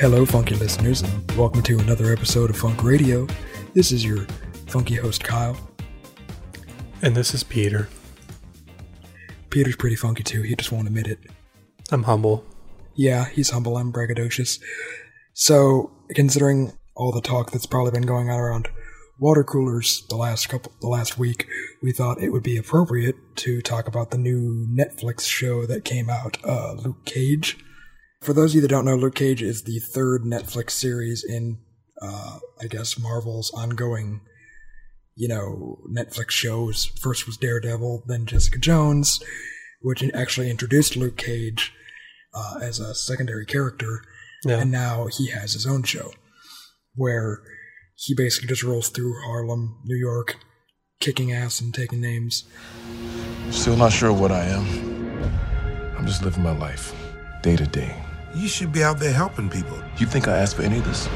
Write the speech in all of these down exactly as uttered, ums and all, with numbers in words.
Hello, funky listeners, and welcome to another episode of Funk Radio. This is your funky host, Kyle. And this is Peter. Peter's pretty funky too, he just won't admit it. I'm humble. Yeah, he's humble, I'm braggadocious. So, considering all the talk that's probably been going on around water coolers the last couple, the last week, we thought it would be appropriate to talk about the new Netflix show that came out, uh, Luke Cage. For those of you that don't know, Luke Cage is the third Netflix series in, uh, I guess, Marvel's ongoing, you know, Netflix shows. First was Daredevil, then Jessica Jones, which actually introduced Luke Cage uh, as a secondary character, yeah. And now he has his own show, where he basically just rolls through Harlem, New York, kicking ass and taking names. Still not sure what I am. I'm just living my life, day to day. You should be out there helping people. You think I asked for any of this?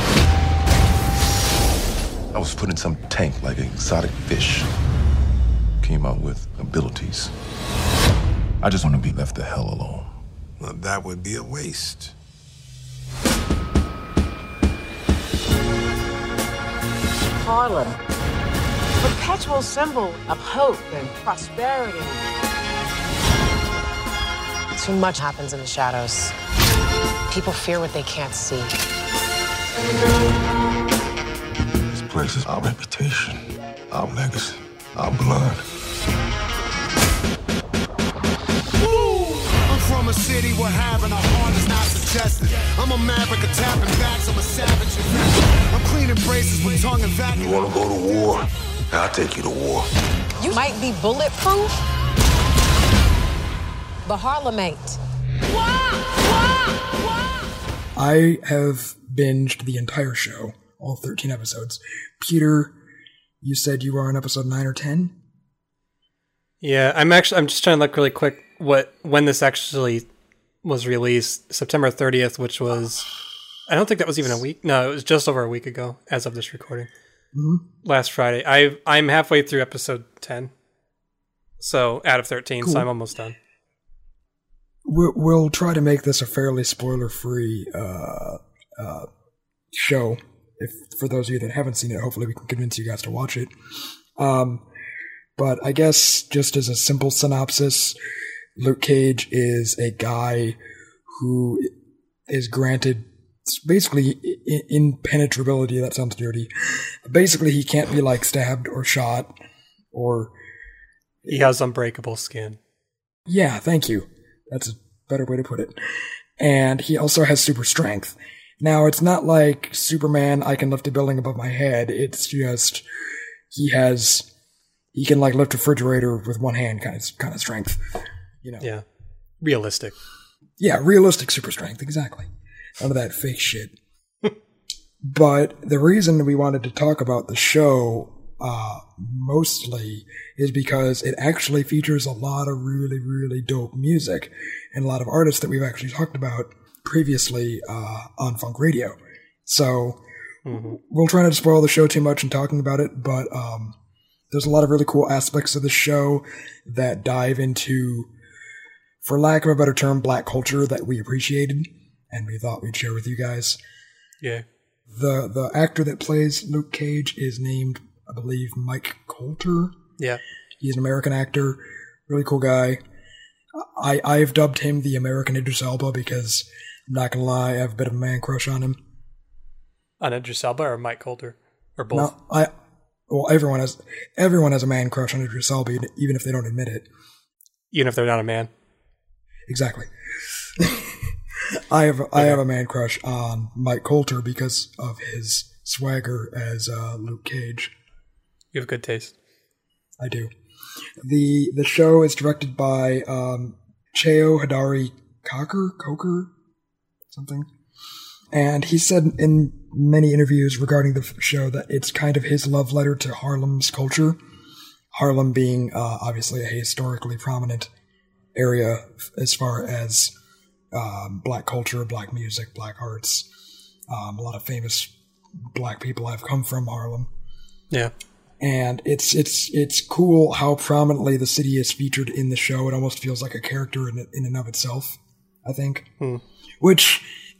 I was put in some tank like an exotic fish. Came out with abilities. I just want to be left the hell alone. Well, that would be a waste. Harlem, perpetual symbol of hope and prosperity. Too much happens in the shadows. People fear what they can't see. This place is our reputation, our legacy, our blood. I'm from a city where having a heart is not suggested. I'm a maverick, a tapping backs, I'm a savage. I'm cleaning braces with tongue and vacuum. You want to go to war? I'll take you to war. You might be bulletproof, but Harlem ain't. I have binged the entire show, all thirteen episodes. Peter, you said you were on episode nine or ten? Yeah, I'm actually, I'm just trying to look really quick what, when this actually was released. September thirtieth, which was, I don't think that was even a week. No, it was just over a week ago, as of this recording. Mm-hmm. Last Friday. I, I'm halfway through episode ten. So, out of thirteen, cool. So I'm almost done. We'll, we'll try to make this a fairly spoiler-free uh, uh, show. If for those of you that haven't seen it, hopefully we can convince you guys to watch it. Um, but I guess just as a simple synopsis, Luke Cage is a guy who is granted basically impenetrability. That sounds dirty. Basically, he can't be like stabbed or shot or. He has unbreakable skin. Yeah, thank you. That's a better way to put it. And he also has super strength. Now, it's not like Superman, I can lift a building above my head. It's just, he has, he can like lift a refrigerator with one hand kind of, kind of strength. You know? Yeah. Realistic. Yeah, realistic super strength, exactly. None of that fake shit. But the reason we wanted to talk about the show Uh, mostly is because it actually features a lot of really, really dope music and a lot of artists that we've actually talked about previously uh, on Funk Radio. So mm-hmm. We'll try not to spoil the show too much in talking about it, but um, there's a lot of really cool aspects of the show that dive into, for lack of a better term, black culture that we appreciated and we thought we'd share with you guys. Yeah. The the actor that plays Luke Cage is named, I believe, Mike Colter. Yeah. He's an American actor. Really cool guy. I, I've dubbed him the American Idris Elba because, I'm not going to lie, I have a bit of a man crush on him. On Idris Elba or Mike Colter? Or both? No, I, well, everyone has, everyone has a man crush on Idris Elba, even if they don't admit it. Even if they're not a man? Exactly. I have, okay. I have a man crush on Mike Colter because of his swagger as uh, Luke Cage. You have good taste. I do. The the show is directed by um, Cheo Hodari Coker, Coker, something. And he said in many interviews regarding the show that it's kind of his love letter to Harlem's culture. Harlem being uh, obviously a historically prominent area as far as um, black culture, black music, black arts. Um, a lot of famous black people have come from Harlem. Yeah. And it's it's it's cool how prominently the city is featured in the show. It almost feels like a character in in and of itself, I think. Hmm. Which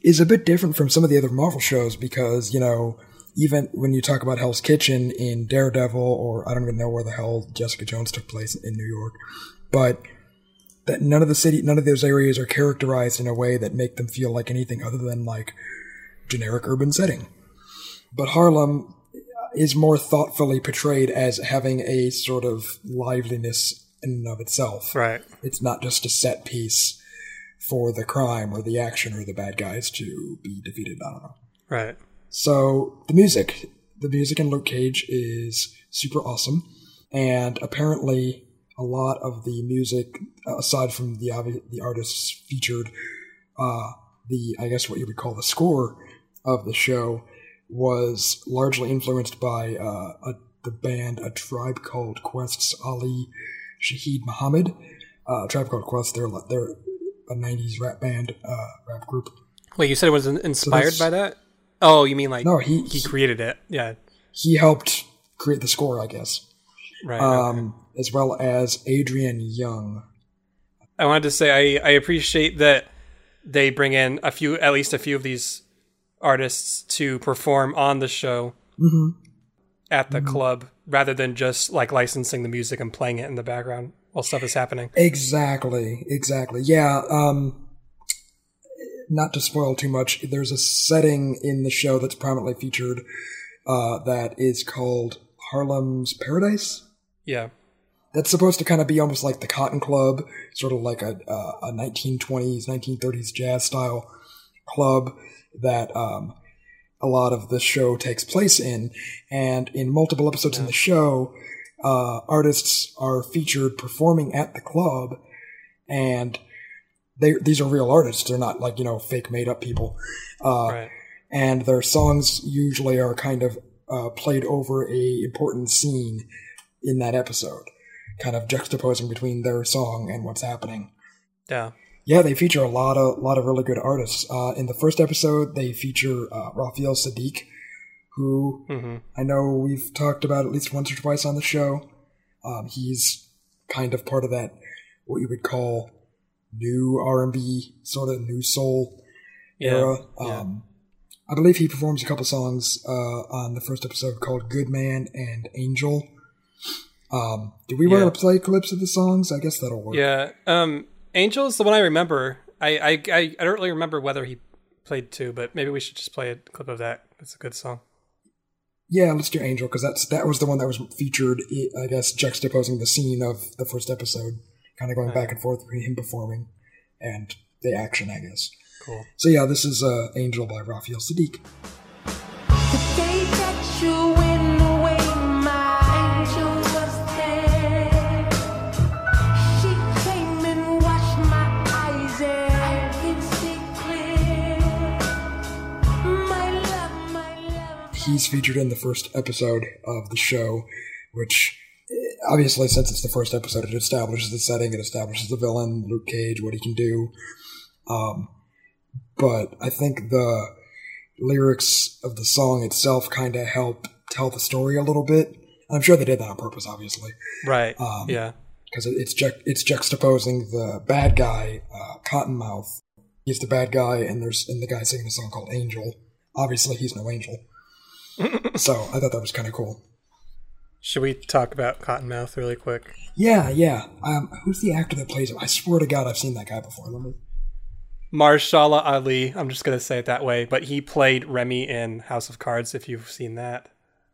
is a bit different from some of the other Marvel shows because, you know, even when you talk about Hell's Kitchen in Daredevil, or I don't even know where the hell Jessica Jones took place in New York, but that none of the city, none of those areas are characterized in a way that make them feel like anything other than like generic urban setting. But Harlem is more thoughtfully portrayed as having a sort of liveliness in and of itself. Right. It's not just a set piece for the crime or the action or the bad guys to be defeated. I don't know. Right. So the music, the music in Luke Cage is super awesome, and apparently a lot of the music, aside from the obvi- the artists featured, uh, the I guess what you would call the score of the show, was largely influenced by uh, a, the band A Tribe Called Quest's Ali Shaheed Muhammad. Uh, a Tribe Called Quest, they're they're a nineties rap band, uh, rap group. Wait, you said it was in- inspired So by that? Oh, you mean like No, he- he created it? Yeah. He helped create the score, I guess, Right. um, okay. as well as Adrian Young. I wanted to say I, I appreciate that they bring in a few, at least a few of these artists to perform on the show Mm-hmm. at the Mhm. club, rather than just like licensing the music and playing it in the background while stuff is happening. Exactly, exactly. Yeah, um, not to spoil too much, there's a setting in the show that's prominently featured uh, that is called Harlem's Paradise. Yeah. That's supposed to kind of be almost like the Cotton Club, sort of like a, uh, a nineteen twenties, nineteen thirties jazz style club that um, a lot of the show takes place in. And in multiple episodes Yeah. in the show, uh, artists are featured performing at the club, and they these are real artists. They're not like, you know, fake made up people. Uh, Right. And their songs usually are kind of uh, played over a important scene in that episode, kind of juxtaposing between their song and what's happening. Yeah. Yeah, they feature a lot of lot of really good artists. Uh, in the first episode, they feature uh, Raphael Sadiq, who Mm-hmm. I know we've talked about at least once or twice on the show. Um, he's kind of part of that, what you would call new R and B, sort of new soul Yeah. era. Yeah. Um, I believe he performs a couple songs uh, on the first episode called Good Man and Angel. Um, do we Yeah. want to play clips of the songs? I guess that'll work. Yeah. Um, Angel is the one I remember. I, I, I, I don't really remember whether he played two, but maybe we should just play a clip of that. It's a good song. Yeah, let's do Angel, because that's that was the one that was featured, I guess, juxtaposing the scene of the first episode, kind of going back and forth between him performing and the action, I guess. Cool. So yeah, this is uh, Angel by Raphael Sadiq. The day that you went away, my angel was there. She came and washed my eyes, and I can see clear. My love, my love. He's featured in the first episode of the show, which eh, obviously, since it's the first episode, it establishes the setting, it establishes the villain, Luke Cage, what he can do. Um, but I think the lyrics of the song itself kind of help tell the story a little bit. I'm sure they did that on purpose, obviously, Right. Um, yeah. because it's ju- it's juxtaposing the bad guy, uh, Cottonmouth. He's the bad guy, and there's and the guy singing a song called Angel. Obviously, he's no angel. So I thought that was kind of cool. Should we talk about Cottonmouth really quick? Yeah, yeah. Um, who's the actor that plays him? I swear to God, I've seen that guy before. Let me. Marshala Ali. I'm just going to say it that way, but he played Remy in House of Cards, if you've seen that.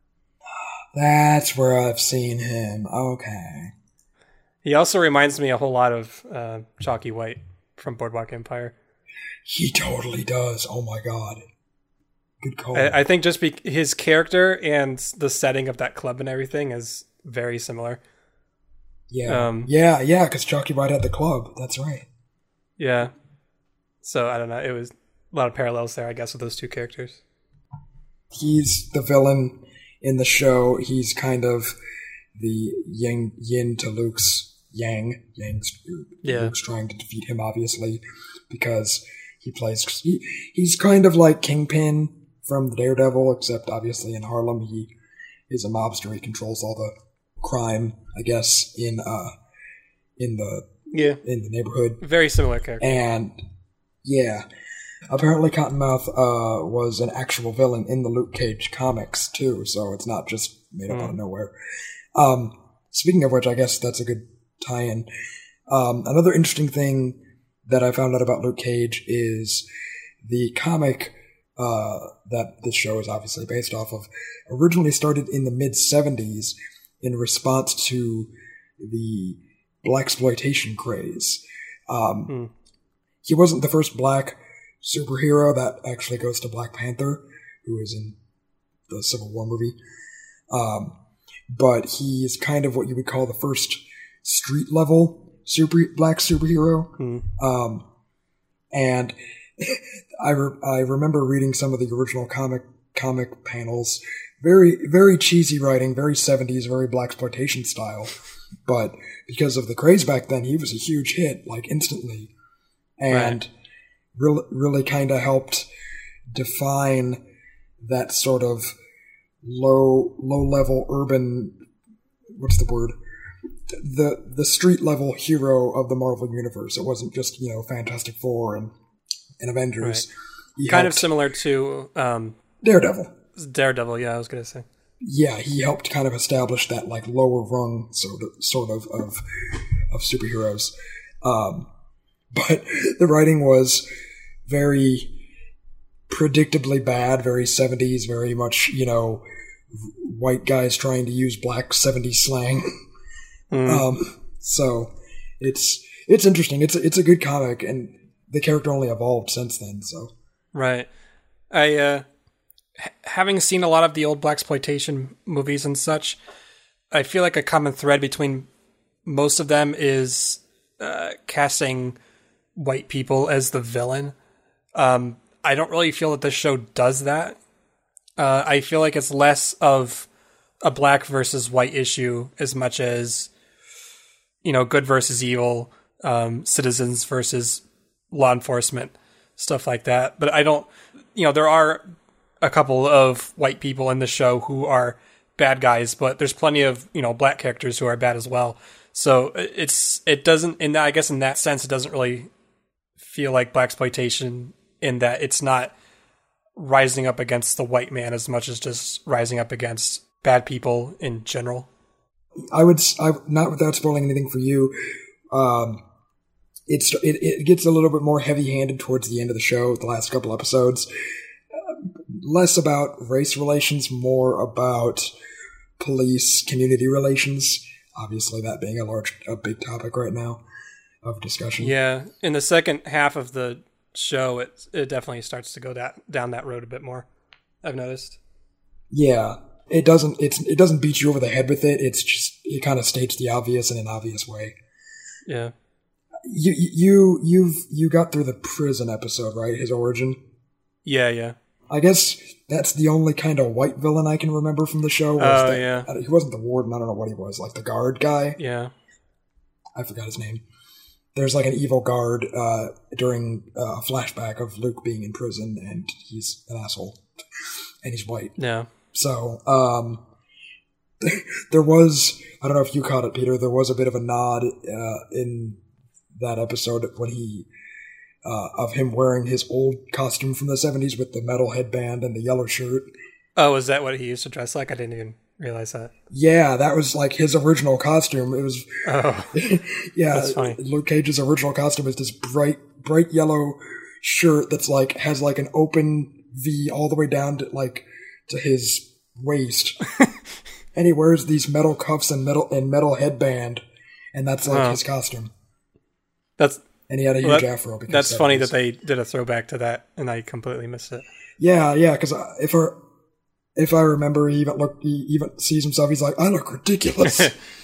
That's where I've seen him. Okay. He also reminds me a whole lot of uh, Chalky White from Boardwalk Empire. He totally does. Oh my God. Good call. I, I think just be- his character and the setting of that club and everything is very similar. yeah. um, yeah, yeah, because Chalky White had the club. That's right. Yeah. So I don't know. It was a lot of parallels there, I guess, with those two characters. He's the villain in the show. He's kind of the yin, yin to Luke's yang. Yang's Yeah. Luke's trying to defeat him, obviously, because he plays. He, he's kind of like Kingpin from the Daredevil, except obviously in Harlem he is a mobster. He controls all the crime, I guess, in uh in the Yeah. in the neighborhood. Very similar character. And yeah, Apparently, Cottonmouth uh, was an actual villain in the Luke Cage comics, too, so it's not just made up mm. out of nowhere. Um, speaking of which, I guess that's a good tie-in. Um, another interesting thing that I found out about Luke Cage is the comic uh, that this show is obviously based off of originally started in the mid-seventies in response to the blaxploitation craze. Um, mm. He wasn't the first black superhero. That actually goes to Black Panther, who is in the Civil War movie. Um, but he is kind of what you would call the first street-level super black superhero. Mm. Um, and I, re- I remember reading some of the original comic comic panels. Very, very cheesy writing, very seventies, very blaxploitation style. But because of the craze back then, he was a huge hit, like instantly. And... Right. Really, really kind of helped define that sort of low, low-level urban. What's the word? The the street-level hero of the Marvel universe. It wasn't just you know Fantastic Four and and Avengers. Right. Kind of similar to um, Daredevil. Daredevil, yeah, I was gonna say. Yeah, he helped kind of establish that like lower rung sort of sort of of, of superheroes. Um, But the writing was very predictably bad, very seventies, very much, you know, white guys trying to use black seventies slang. Mm. Um, so it's it's interesting. It's a, it's a good comic, and the character only evolved since then. So right, I uh, h- having seen a lot of the old blaxploitation movies and such, I feel like a common thread between most of them is uh, casting white people as the villain. Um, I don't really feel that this show does that. Uh, I feel like it's less of a black versus white issue as much as, you know, good versus evil, um, citizens versus law enforcement, stuff like that. But I don't, you know, there are a couple of white people in the show who are bad guys, but there's plenty of, you know, black characters who are bad as well. So it's, it doesn't, in that, I guess in that sense, it doesn't really feel like blaxploitation in that it's not rising up against the white man as much as just rising up against bad people in general. I would, I, not without spoiling anything for you, um, it's it, it gets a little bit more heavy-handed towards the end of the show, the last couple episodes. Uh, less about race relations, more about police-community relations. Obviously, that being a large, a big topic right now of discussion. Yeah, in the second half of the show, it it definitely starts to go that down that road a bit more. I've noticed. Yeah, it doesn't. It's it doesn't beat you over the head with it. It's just it kind of states the obvious in an obvious way. Yeah. You you you've you got through the prison episode, right? His origin. Yeah, yeah. I guess that's the only kind of white villain I can remember from the show. Oh uh, that, yeah. He wasn't the warden. I don't know what he was. Like the guard guy. Yeah. I forgot his name. There's like an evil guard uh, during uh, a flashback of Luke being in prison, and he's an asshole, and he's white. Yeah. So um, there was, I don't know if you caught it, Peter, there was a bit of a nod uh, in that episode when he, uh, of him wearing his old costume from the seventies with the metal headband and the yellow shirt. Oh, is that what he used to dress like? I didn't even realize that. Yeah, that was like his original costume. It was, oh, yeah, that's funny. Luke Cage's original costume is this bright, bright yellow shirt that's like, has like an open V all the way down to like, to his waist. And he wears these metal cuffs and metal, and metal headband, and that's like oh. his costume. That's, and he had a huge well, that, afro. Because that's funny that they did a throwback to that, and I completely missed it. Yeah, yeah, because if I, if I remember, he even look, he even sees himself. He's like, "I look ridiculous."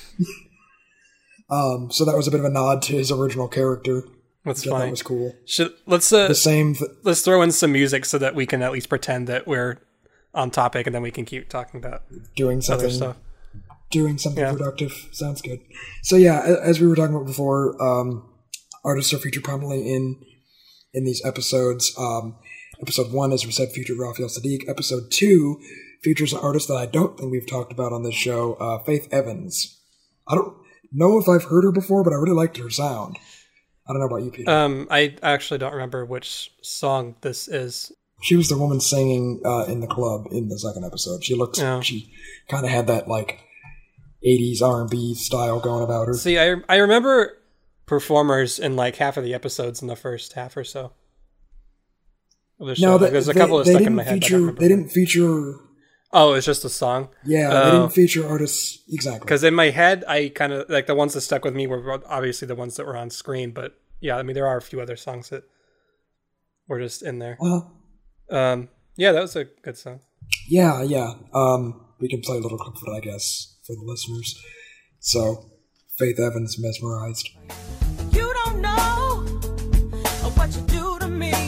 um, so that was a bit of a nod to his original character. That's funny. That was cool. Should let's uh, the same. Th- let's throw in some music so that we can at least pretend that we're on topic, and then we can keep talking about doing something. Other stuff. Doing something yeah. productive. Sounds good. So yeah, as we were talking about before, um, artists are featured prominently in in these episodes. Um, episode one, as we said, featured Raphael Sadiq. Episode two features an artist that I don't think we've talked about on this show, uh, Faith Evans. I don't know if I've heard her before, but I really liked her sound. I don't know about you, Peter. Um, I actually don't remember which song this is. She was the woman singing uh, in the club in the second episode. She looks, Oh. she kind of had that like eighties R and B style going about her. See, I I remember performers in like half of the episodes in the first half or so. Of the show. No, Like, they, there's a they- couple of they stuck didn't in my head. but I don't feature. remember They them. didn't feature. Oh, it's just a song. Yeah, Oh. they didn't feature artists exactly. Because in my head, I kind of like the ones that stuck with me were obviously the ones that were on screen. But yeah, I mean, there are a few other songs that were just in there. Uh, Um, yeah, that was a good song. yeah, yeah. Um, we can play a little clip of it, I guess, for the listeners. So, Faith Evans, Mesmerized. You don't know what you do to me.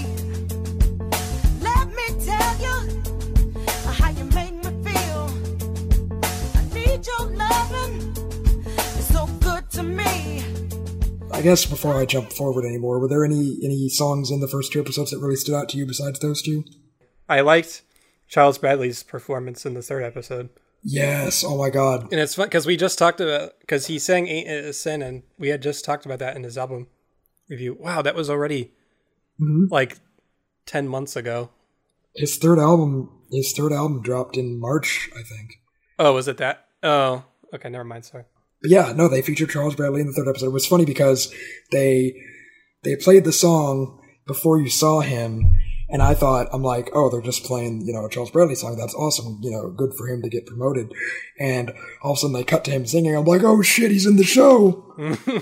Let me tell you how you make me feel. I need your loving. It's so good to me. I guess before I jump forward anymore, were there any any songs in the first two episodes that really stood out to you besides those two? I liked Charles Bradley's performance in the third episode. Yes. Oh my God. And it's fun because we just talked about, because he sang Ain't It a Sin, and we had just talked about that in his album review. Wow, that was already Mhm. like ten months ago. His third album. His third album dropped in March, I think. Oh, was it that? Oh, okay, never mind, sorry. But yeah, no, they featured Charles Bradley in the third episode. It was funny because they they played the song before you saw him, and I thought, I'm like, oh, they're just playing, you know, a Charles Bradley song. That's awesome. You know, good for him to get promoted. And all of a sudden they cut to him singing. I'm like, oh shit, he's in the show.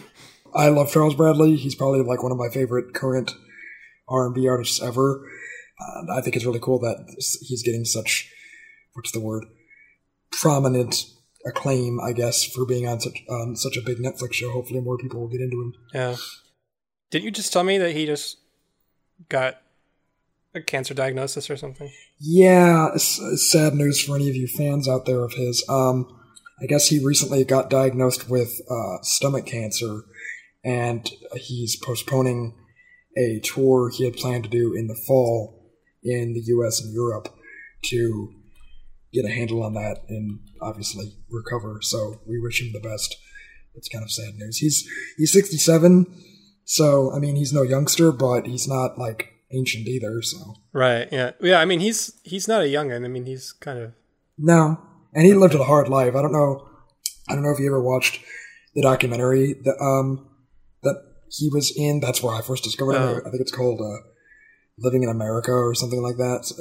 I love Charles Bradley. He's probably like one of my favorite current R and B artists ever. And I think it's really cool that he's getting such, what's the word, prominent acclaim, I guess, for being on such on such a big Netflix show. Hopefully more people will get into him. Yeah. Didn't you just tell me that he just got a cancer diagnosis or something? Yeah, it's, it's sad news for any of you fans out there of his. Um, I guess he recently got diagnosed with uh, stomach cancer, and he's postponing a tour he had planned to do in the fall in the U S and Europe to get a handle on that and obviously recover. So we wish him the best. It's kind of sad news. He's he's sixty-seven, so I mean he's no youngster, but he's not like ancient either. So Right, yeah. Yeah, I mean, he's he's not a youngin'. I mean, he's kind of... no, and he lived a hard life. I don't know. I don't know if you ever watched the documentary that um that he was in. That's where I first discovered him. Oh. I think it's called uh, "Living in America" or something like that. So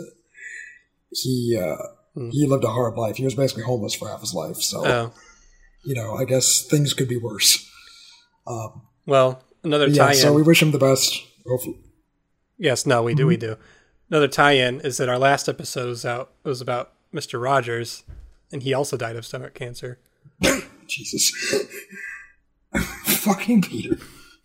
he uh, Hmm. he lived a hard life. He was basically homeless for half his life. So Oh. you know, I guess things could be worse. Um, Well, another yeah, tie-in... so we wish him the best. Hopefully, Yes, no, we do, we do. Another tie-in is that our last episode was out. It was about Mister Rogers, and he also died of stomach cancer. Jesus, fucking Peter.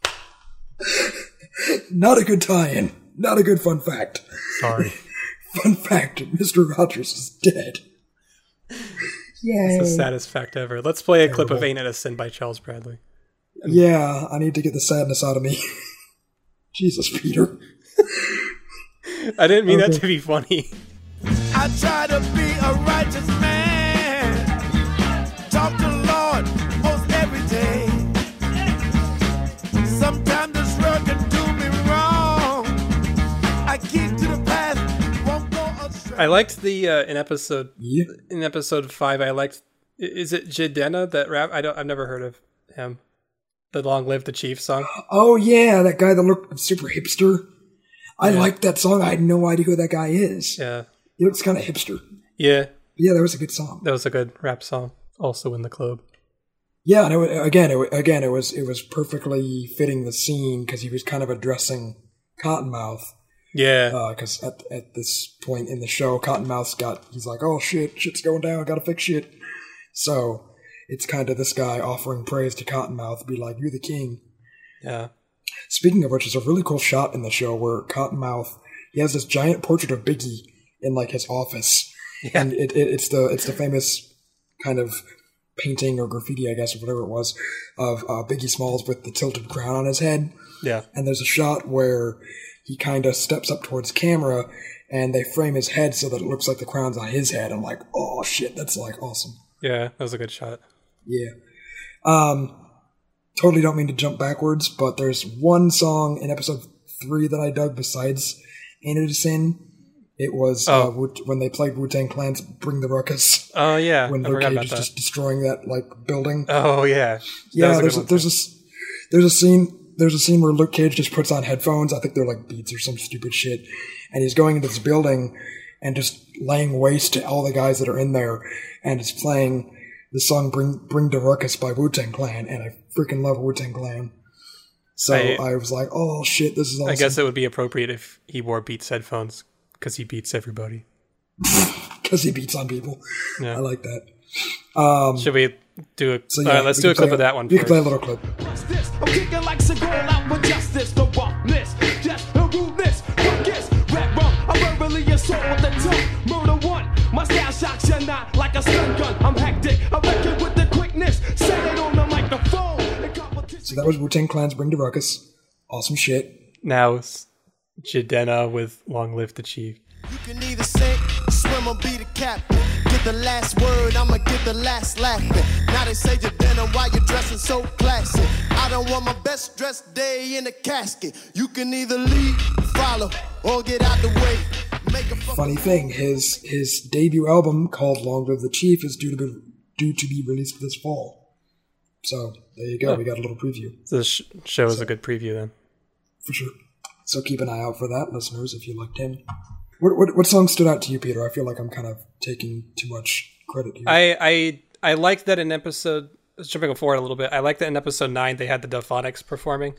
Not a good tie-in. Not a good fun fact. Sorry. Fun fact: Mister Rogers is dead. Yay! It's the saddest fact ever. Let's play a clip of Terrible. Ain't It a Sin by Charles Bradley. Yeah, I need to get the sadness out of me. Jesus, Peter. I didn't mean that Okay. to be funny. I try to be a righteous man. Talk to the Lord most every day. Sometimes this world can do me wrong. I keep to the path, won't go astray. I liked the uh, in episode Yeah. in episode five. I liked. i- Is it Jidenna that rap? I don't. I've never heard of him. The "Long Live the Chief" song. Oh yeah, that guy that looked super hipster. I Yeah. liked that song. I had no idea who that guy is. Yeah, He looks kind of hipster. yeah, Yeah, that was a good song. that was a good rap song. Also in the club. Yeah, and it, wa- again, it, wa- again, it was it was perfectly fitting the scene because he was kind of addressing Cottonmouth. Yeah, Because at at this point in the show, Cottonmouth's got he's like, oh shit, shit's going down, gotta fix shit. So it's kind of this guy offering praise to Cottonmouth, be like, you're the king. yeah, Speaking of which, there's a really cool shot in the show where Cottonmouth he has this giant portrait of Biggie in like his office, and it, it it's the it's the famous kind of painting or graffiti, I guess, or whatever it was, of uh, Biggie Smalls with the tilted crown on his head. yeah. And there's a shot where he kind of steps up towards camera, and they frame his head so that it looks like the crown's on his head. I'm like, oh shit, that's like awesome. Yeah, that was a good shot. Yeah. Um, totally don't mean to jump backwards, but there's one song in episode three that I dug besides Ain't It a Sin. It was Oh. uh, Wu- when they played Wu-Tang Clan's Bring the Ruckus. Oh yeah, When I Luke forgot Cage about is that. just destroying that like building. Oh yeah, That yeah, was a there's good a, one. there's a s- there's a scene there's a scene where Luke Cage just puts on headphones. I think they're like Beats or some stupid shit, and he's going into this building and just laying waste to all the guys that are in there, and it's playing the song "Bring Bring the Ruckus" by Wu-Tang Clan, and I freaking love Wu-Tang Clan. So I- I, was like, oh shit, this is awesome. I guess it would be appropriate if he wore Beats headphones because he beats everybody. because he beats on people. Yeah. I like that. Um, Should we do a? so all yeah, right, let's we do can a clip play- of that one You first. can play a little clip. This, I'm kicking like Seagull out for justice, the roughness, just the rudeness, quickest, rap rum, I'm verbally assault with the tongue, murder one, my style shocks you not like a stun gun, I'm hectic, I'm wrecking with the quickness, set it on the microphone, and competition. So that was Wu-Tang Clan's Bring the Ruckus. Awesome shit. Now it's Jidenna with "Long Live the Chief." You can either sink, swim, or be the captain. Get the last word, I'ma get the last laughing. Now they say you're dinner while you're dressing so classy. I don't want my best dressed day in a casket. You can either lead, follow, or get out the way. Make a fucking Funny thing, his his debut album called "Long Live the Chief" is due to be due to be released this fall. So there you go. Oh. We got a little preview So this sh- show is a good preview then. for sure. So keep an eye out for that, listeners, if you liked him. What what, what song stood out to you, Peter? I feel like I'm kind of taking too much credit here. I I I liked that in episode. Jumping forward a little bit, I like that in episode nine they had the Delphonics performing.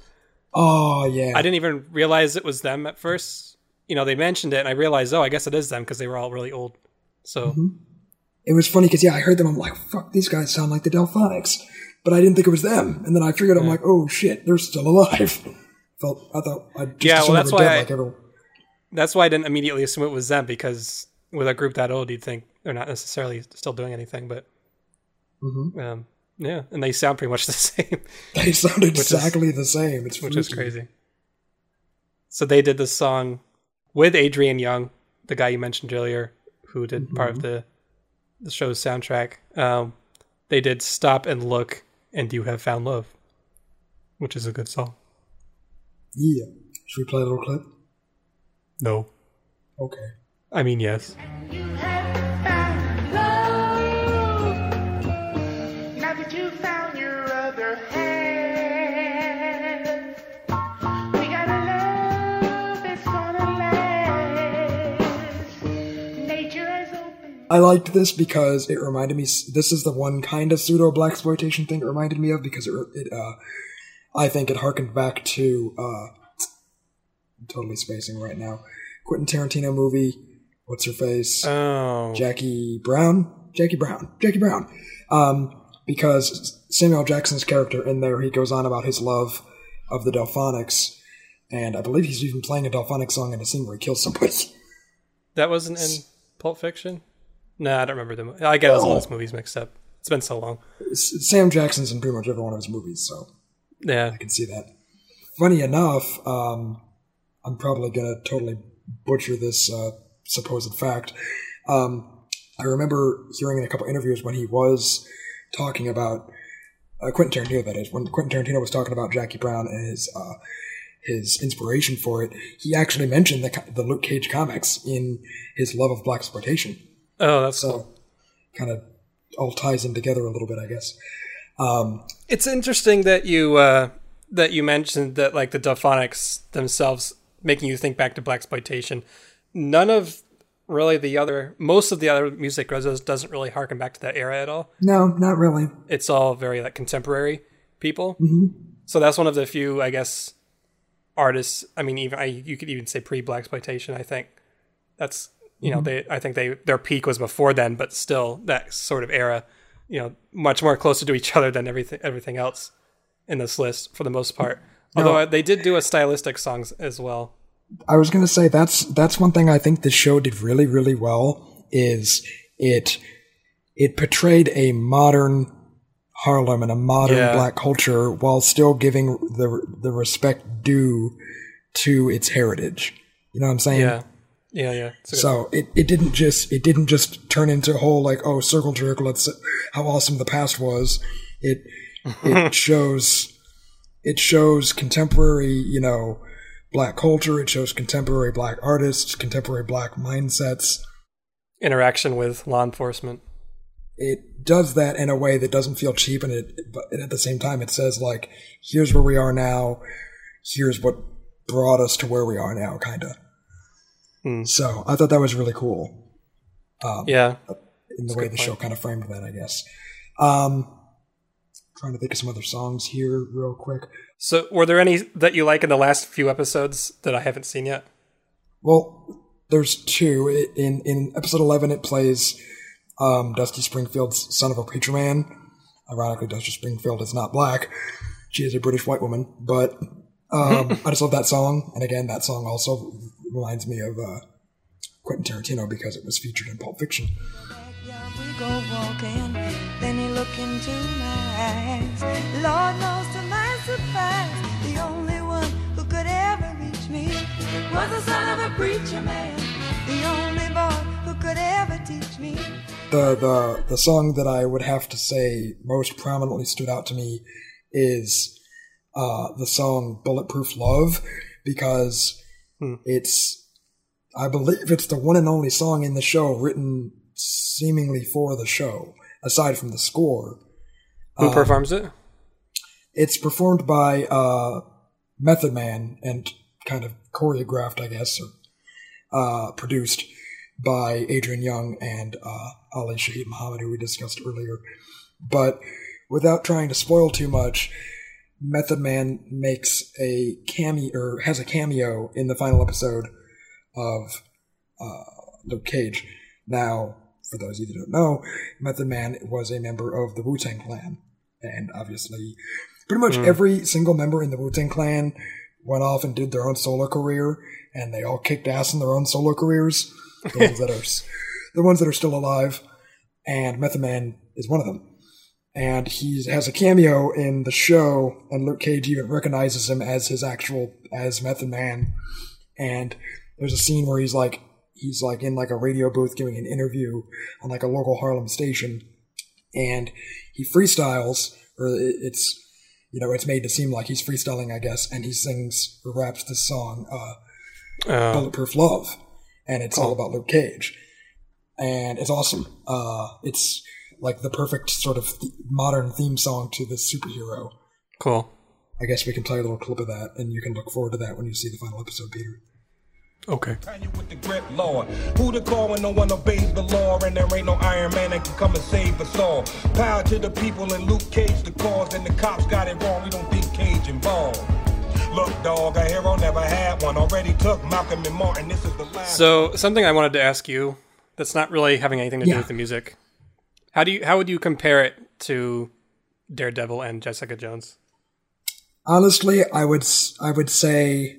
oh yeah, I didn't even realize it was them at first. You know, they mentioned it, and I realized, oh, I guess it is them because they were all really old. So Mm-hmm. It was funny because yeah, I heard them. I'm like, fuck, these guys sound like the Delphonics, but I didn't think it was them. And then I figured, I'm like, oh shit, they're still alive. Felt I thought I just Yeah, well, assumed that's they were why dead I- like everyone. that's why I didn't immediately assume it was them, because with a group that old, you'd think they're not necessarily still doing anything. But Mm-hmm. um, yeah, and they sound pretty much the same, They sounded is- exactly the same. It's which is freaky. crazy. So they did this song with Adrian Young, the guy you mentioned earlier, who did part of the the show's soundtrack. Um, they did "Stop and Look" and "You Have Found Love," which is a good song. Yeah. Should we play a little clip? No, Okay. I mean yes. You have found love. Now that you found your other half, we got a love that's gonna last. Nature has opened. I liked this because it reminded me. This is the one kind of pseudo blaxploitation thing it reminded me of because it, it uh, I think it harkened back to. Uh, I'm totally spacing right now. Quentin Tarantino movie. What's her face? Oh, Jackie Brown. Jackie Brown. Jackie Brown. Um, because Samuel Jackson's character in there, he goes on about his love of the Delphonics, and I believe he's even playing a Delphonic song in a scene where he kills somebody. that wasn't in Pulp Fiction. No, I don't remember the. Mo- I get all Oh. those movies mixed up. It's been so long. S- Sam Jackson's in pretty much every one of his movies, so Yeah, I can see that. Funny enough, um, I'm probably gonna totally butcher this uh, supposed fact. Um, I remember hearing in a couple interviews when he was talking about uh, Quentin Tarantino. That is, when Quentin Tarantino was talking about Jackie Brown and his uh, his inspiration for it, he actually mentioned the co- the Luke Cage comics in his love of blaxploitation. Oh, that's So, cool. kind of all ties in together a little bit, I guess. Um, It's interesting that you uh, that you mentioned that like the Delphonics themselves making you think back to blaxploitation. None of really the other, most of the other music does, doesn't really harken back to that era at all. no, not really. It's all very like contemporary people. Mm-hmm. So that's one of the few, I guess, artists. I mean, even I, you could even say pre-blaxploitation. I think that's you know they. I think they their peak was before then, but still that sort of era. You know, much more closer to each other than everything everything else in this list for the most part. Although they did do a stylistic songs as well. I was gonna say that's that's one thing I think the show did really really well is it it portrayed a modern Harlem and a modern Yeah. black culture while still giving the the respect due to its heritage. You know what I'm saying? Yeah, yeah, yeah. It's a good- So it, it didn't just it didn't just turn into a whole like oh circle jerk let's how awesome the past was. It it shows it shows contemporary, you know, black culture. It shows contemporary black artists, contemporary black mindsets. Interaction with law enforcement. It does that in a way that doesn't feel cheap, and it, but at the same time, it says, like, here's where we are now. Here's what brought us to where we are now, kind of. Hmm. So I thought that was really cool. Um, yeah. In the That's way a the good show point. kind of framed that, I guess. Um, trying to think of some other songs here real quick. So, were there any that you like in the last few episodes that I haven't seen yet? Well, there's two. In in episode eleven, it plays um, Dusty Springfield's Son of a Preacher Man. Ironically, Dusty Springfield is not black. She is a British white woman. But um, I just love that song. And again, that song also reminds me of uh, Quentin Tarantino because it was featured in Pulp Fiction. We go walking, then he look into my eyes. Lord knows to my surprise, the only one who could ever reach me was the son of a preacher man. The only boy who could ever teach me. The, the, the song that I would have to say most prominently stood out to me is uh, the song Bulletproof Love, because hmm. it's, I believe it's the one and only song in the show written seemingly for the show, aside from the score. Who um, performs it? It's performed by uh, Method Man and kind of choreographed, I guess, or uh, produced by Adrian Young and uh, Ali Shaheed Muhammad, who we discussed earlier. But without trying to spoil too much, Method Man makes a cameo, or has a cameo in the final episode of uh, Luke Cage. Now, for those of you that don't know, Method Man was a member of the Wu-Tang Clan. And obviously, pretty much mm. every single member in the Wu-Tang Clan went off and did their own solo career, and they all kicked ass in their own solo careers. The ones that are, the ones that are still alive. And Method Man is one of them. And he has a cameo in the show, and Luke Cage even recognizes him as his actual, as Method Man. And there's a scene where he's like, he's like in like a radio booth giving an interview on like a local Harlem station, and he freestyles, or it's, you know, it's made to seem like he's freestyling, I guess, and he sings or raps this song, uh, uh, Bulletproof Love, and it's cool. all about Luke Cage, and it's awesome. Uh, it's like the perfect sort of th- modern theme song to this superhero. Cool. I guess we can play a little clip of that, and you can look forward to that when you see the final episode, Peter. Okay. With the grip, Lord. Who to call when no one obeys the law, and there ain't no Iron Man that can come and save us all. Power to the people and Luke Cage the cause, and the cops got it wrong. We don't think Cage involved. Look, dog, a hero never had one. Already took Malcolm and Martin. This is the last. So something I wanted to ask you that's not really having anything to Yeah. do with the music. How do you how would you compare it to Daredevil and Jessica Jones? Honestly, I would s- I would say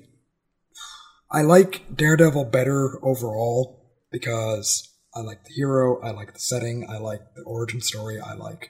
I like Daredevil better overall because I like the hero, I like the setting, I like the origin story, I like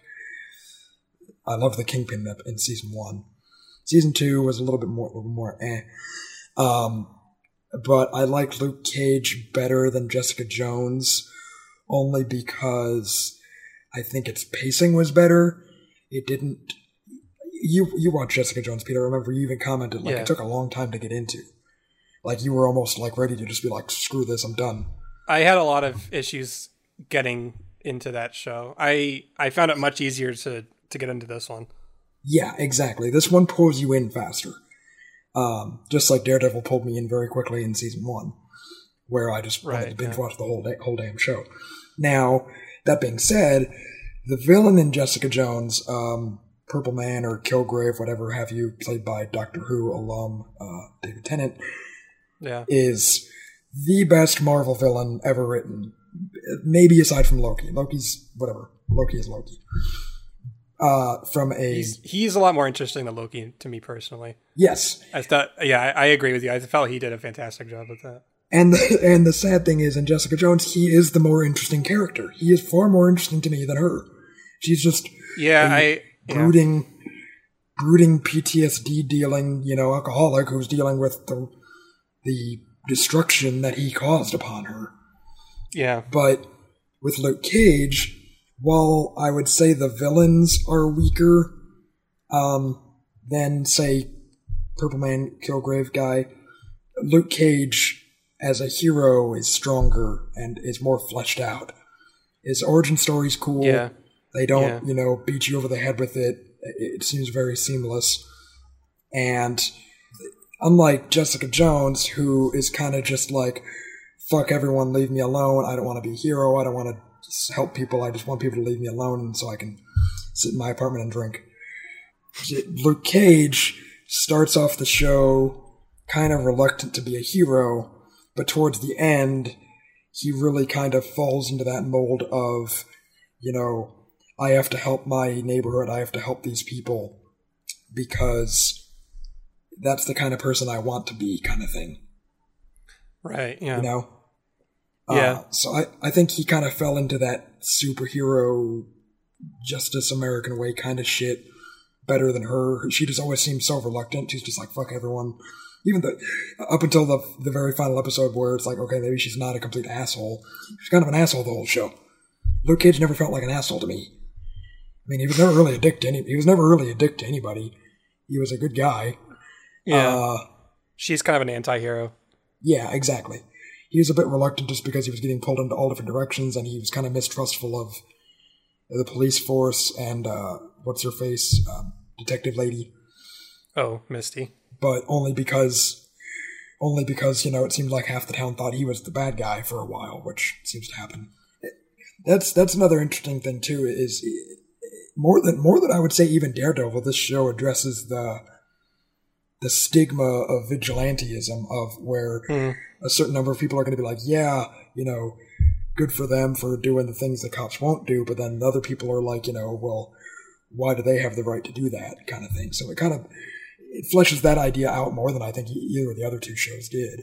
I love the Kingpin in- in season one. Season two was a little bit more a little more eh. Um, but I like Luke Cage better than Jessica Jones only because I think its pacing was better. It didn't. You you watched Jessica Jones, Peter. I remember you even commented like Yeah. it took a long time to get into. Like you were almost like ready to just be like, screw this, I'm done. I had a lot of issues getting into that show. I I found it much easier to to get into this one. Yeah, exactly. This one pulls you in faster. Um, just like Daredevil pulled me in very quickly in season one, where I just wanted Right, to binge yeah. watch the whole da- whole damn show. Now, that being said, the villain in Jessica Jones, um, Purple Man or Kilgrave, whatever have you, played by Doctor Who alum uh, David Tennant, Yeah. is the best Marvel villain ever written. Maybe aside from Loki. Loki's whatever. Loki is Loki. Uh, from a He's he's a lot more interesting than Loki to me personally. yes, I thought yeah, I, I agree with you. I felt he did a fantastic job with that. and the, and the sad thing is, in Jessica Jones, he is the more interesting character. He is far more interesting to me than her. She's just Yeah, a I yeah. brooding, brooding P T S D dealing, you know, alcoholic who's dealing with the the destruction that he caused upon her. Yeah. But with Luke Cage, while I would say the villains are weaker, um, than, say, Purple Man, Kilgrave guy. Luke Cage, as a hero, is stronger and is more fleshed out. His origin story's cool. Yeah. They don't, Yeah. you know, beat you over the head with it. It seems very seamless. And unlike Jessica Jones, who is kind of just like, fuck everyone, leave me alone. I don't want to be a hero. I don't want to help people. I just want people to leave me alone so I can sit in my apartment and drink. Luke Cage starts off the show kind of reluctant to be a hero, but towards the end, he really kind of falls into that mold of, you know, I have to help my neighborhood, I have to help these people, because that's the kind of person I want to be, kind of thing. Right, yeah. You know? Yeah. Uh, so I, I think he kind of fell into that superhero, Justice American way kind of shit better than her. She just always seems so reluctant. She's just like, fuck everyone. Even the, up until the the very final episode where it's like, okay, maybe she's not a complete asshole. She's kind of an asshole the whole show. Luke Cage never felt like an asshole to me. I mean, he was never really a dick to any. He was never really a dick to anybody. He was a good guy. Yeah. Uh, She's kind of an anti-hero. yeah, exactly. He was a bit reluctant just because he was getting pulled into all different directions, and he was kind of mistrustful of the police force and uh, what's her face, um, detective lady. Oh, Misty. But only because, only because you know, it seemed like half the town thought he was the bad guy for a while, which seems to happen. That's that's another interesting thing too. Is more than more than I would say even Daredevil. This show addresses the the stigma of vigilantism, of where Mm. a certain number of people are going to be like, yeah, you know, good for them for doing the things the cops won't do, but then other people are like, you know, well, why do they have the right to do that, kind of thing. So it kind of it fleshes that idea out more than I think either of the other two shows did.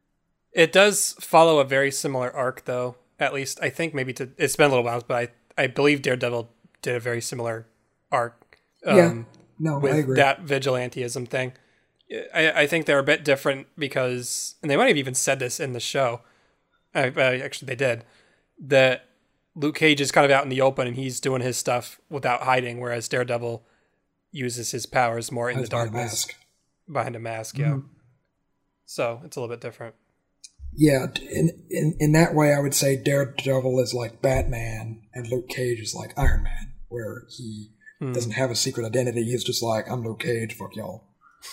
It does follow a very similar arc, though. At least, I think maybe to... It's been a little while, but I, I believe Daredevil did a very similar arc. Um, Yeah. No, with I agree. that vigilantism thing. I, I think they're a bit different because... And they might have even said this in the show. I, I, actually, they did. That Luke Cage is kind of out in the open and he's doing his stuff without hiding, whereas Daredevil uses his powers more in Hides the behind a darkness. mask. Behind a mask, yeah. Mhm. So, it's a little bit different. Yeah, in, in in that way, I would say Daredevil is like Batman, and Luke Cage is like Iron Man, where he Hmm. doesn't have a secret identity. He's just like, I'm Luke Cage, fuck y'all.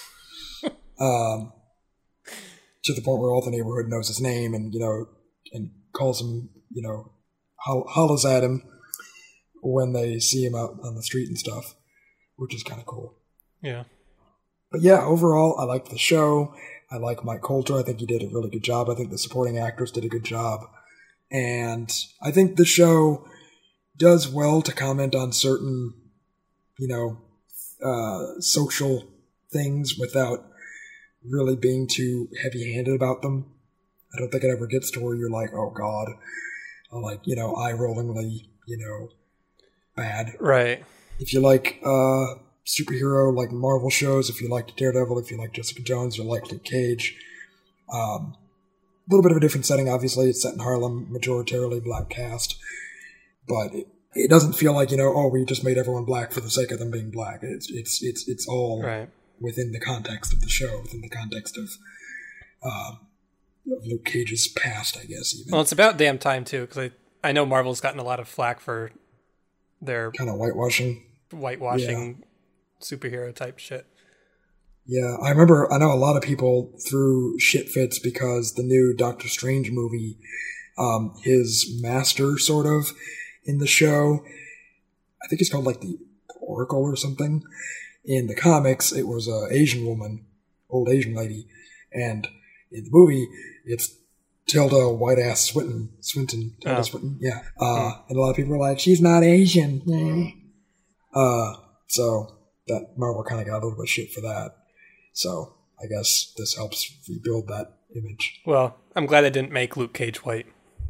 um, to the point where all the neighborhood knows his name, and you know, and calls him, you know, ho- hollers at him when they see him out on the street and stuff, which is kind of cool. Yeah. But yeah, overall, I liked the show. I like Mike Coulter. I think he did a really good job. I think the supporting actors did a good job. And I think the show does well to comment on certain, you know, uh, social things without really being too heavy-handed about them. I don't think it ever gets to where you're like, oh god, or like, you know, eye-rollingly, you know, bad. Right. If you like uh, superhero, like Marvel shows, if you like Daredevil, if you like Jessica Jones, you like Luke Cage. Um, a little bit of a different setting, obviously. It's set in Harlem, majoritarily black cast. But it, it doesn't feel like, you know, oh, we just made everyone black for the sake of them being black. It's it's it's it's all Right. within the context of the show, within the context of, uh, of Luke Cage's past, I guess, even. Well, it's about damn time, too, because I, I know Marvel's gotten a lot of flack for their kind of whitewashing. whitewashing superhero type shit. Yeah, I remember, I know a lot of people threw shit fits because the new Doctor Strange movie, um, his master, sort of, in the show, I think it's called, like, the Oracle or something. In the comics, it was a Asian woman, old Asian lady, and in the movie, it's Tilda White-ass Swinton, Swinton, Tilda Oh. Swinton, yeah. Uh, and a lot of people were like, she's not Asian. uh, so, that Marvel kind of got a little bit of shit for that. So, I guess this helps rebuild that image. Well, I'm glad they didn't make Luke Cage white.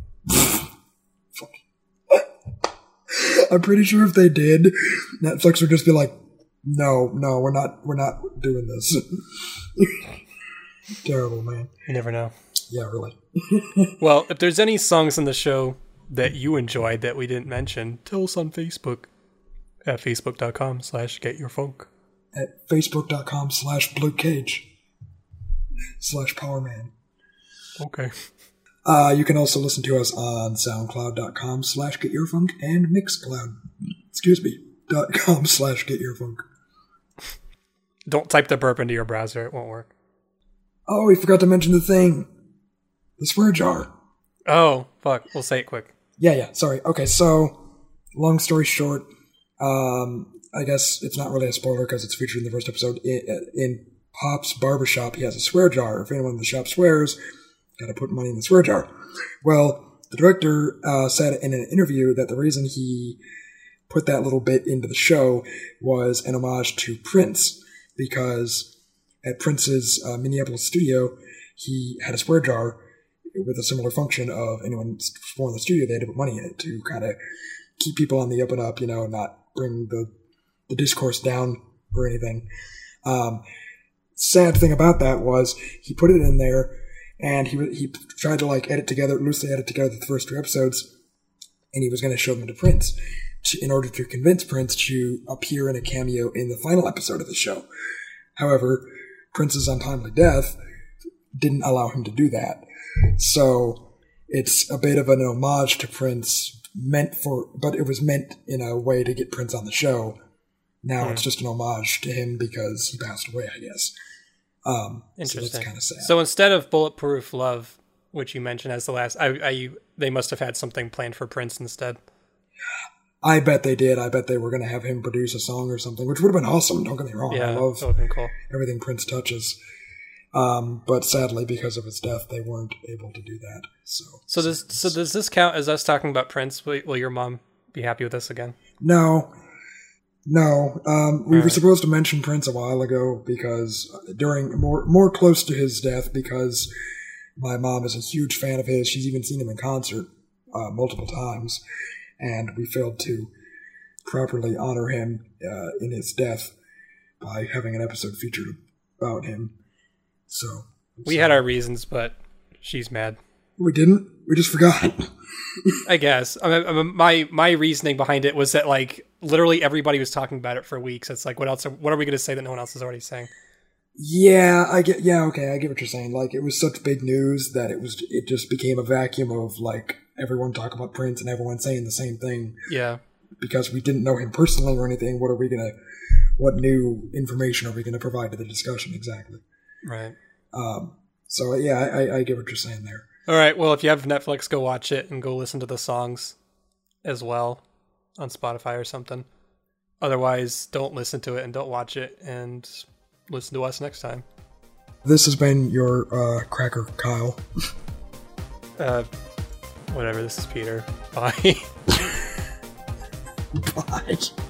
I'm pretty sure if they did, Netflix would just be like, no, no, we're not, we're not doing this. Terrible, man. You never know. Yeah, really. Well, if there's any songs in the show that you enjoyed that we didn't mention, tell us on Facebook at facebook.com slash getyourfunk. at facebook.com slash bluecage slash powerman. Okay. Uh, you can also listen to us on soundcloud.com slash getearfunk and mixcloud, excuse me, dot com slash getearfunk. Don't type the burp into your browser. It won't work. Oh, we forgot to mention the thing. The swear jar. Oh, fuck. We'll say it quick. Yeah, yeah, sorry. Okay, so, long story short, um, I guess it's not really a spoiler because it's featured in the first episode. In, in Pop's barbershop, he has a swear jar. If anyone in the shop swears, gotta put money in the swear jar. Well, the director uh, said in an interview that the reason he put that little bit into the show was an homage to Prince, because at Prince's uh, Minneapolis studio, he had a swear jar with a similar function of anyone for the studio, they had to put money in it to kind of keep people on the up and up, you know, not bring the, the discourse down or anything. Um, sad thing about that was he put it in there and he he tried to like edit together, loosely edit together the first two episodes, and he was going to show them to Prince to, in order to convince Prince to appear in a cameo in the final episode of the show. However, Prince's untimely death didn't allow him to do that. So it's a bit of an homage to Prince, meant for, but it was meant in a way to get Prince on the show. Now mm. it's just an homage to him because he passed away, I guess. Um, Interesting. So that's kind of sad. So instead of Bulletproof Love, which you mentioned as the last, I, I, they must have had something planned for Prince instead. I bet they did. I bet they were going to have him produce a song or something, which would have been awesome. Don't get me wrong. Yeah, I love that would have been cool. Everything Prince touches. Um, but sadly, because of his death, they weren't able to do that. So, so does so does this count as us talking about Prince? Will, will your mom be happy with this again? No, no. Um, we All were right. supposed to mention Prince a while ago because during more more close to his death, because my mom is a huge fan of his. She's even seen him in concert uh, multiple times, and we failed to properly honor him uh, in his death by having an episode featured about him. So we had our reasons, but she's mad. We didn't. We just forgot. I guess. I mean, I mean, my my reasoning behind it was that like literally everybody was talking about it for weeks. It's like, what else? Are, what are we going to say that no one else is already saying? Yeah, I get. Yeah, okay, I get what you're saying. Like, it was such big news that it was. It just became a vacuum of like everyone talking about Prince and everyone saying the same thing. Yeah. Because we didn't know him personally or anything. What are we gonna? What new information are we going to provide to the discussion exactly? Right. Um, so, yeah, I, I get what you're saying there. All right. Well, if you have Netflix, go watch it and go listen to the songs as well on Spotify or something. Otherwise, don't listen to it and don't watch it and listen to us next time. This has been your uh, Cracker Kyle. uh, whatever. This is Peter. Bye. Bye.